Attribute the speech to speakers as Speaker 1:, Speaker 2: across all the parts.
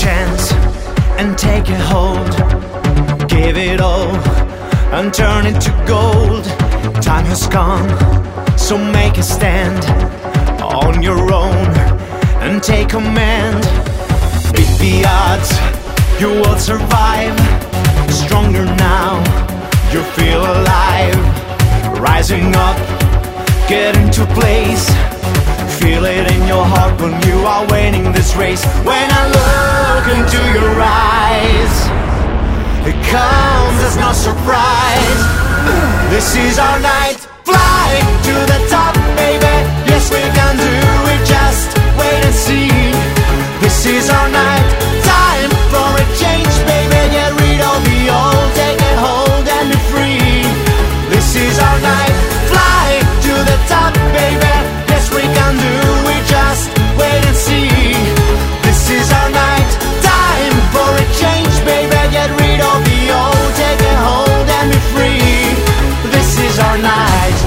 Speaker 1: chance and take a hold. Give it all and turn it to gold. Time has come, so make a stand on your own and take command. Beat the odds, you will survive. Stronger now, you feel alive. Rising up, get into place. Feel it in your heart when you are winning this race. When I look into your eyes, it comes as no surprise. This is our night, fly to the top, baby. Yes, we can do it, just wait and see. This is our night, time for a change, baby. Get rid of the old, take a hold and be free. This is our night, fly to the top, baby. Yes, we can do it, just wait and see. This is our night, time for a change, baby. Get rid of the old, take a hold and be free. This is our night.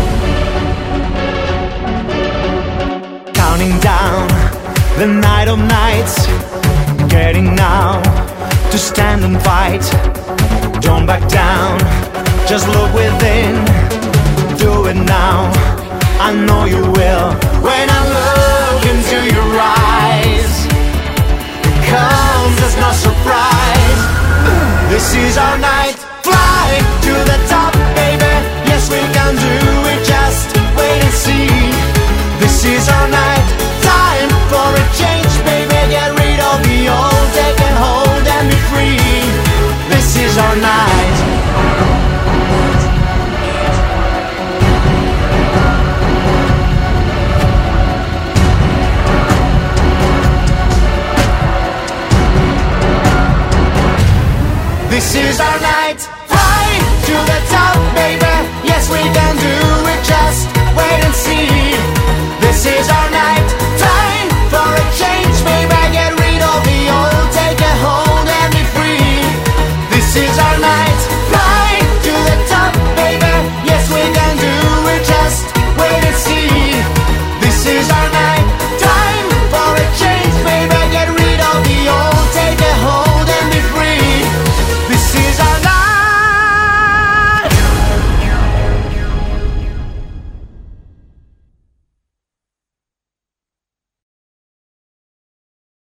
Speaker 1: Counting down the night of nights, getting now to stand and fight. Don't back down, just look within. Do it now, I know you will. When I look into your eyes, it comes as no surprise. This is our night, fly to the top, baby. Yes, we can do it, just wait and see. This is our night, time for a change, baby. Get rid of the old, take a hold and be free. This is our night. This is our night.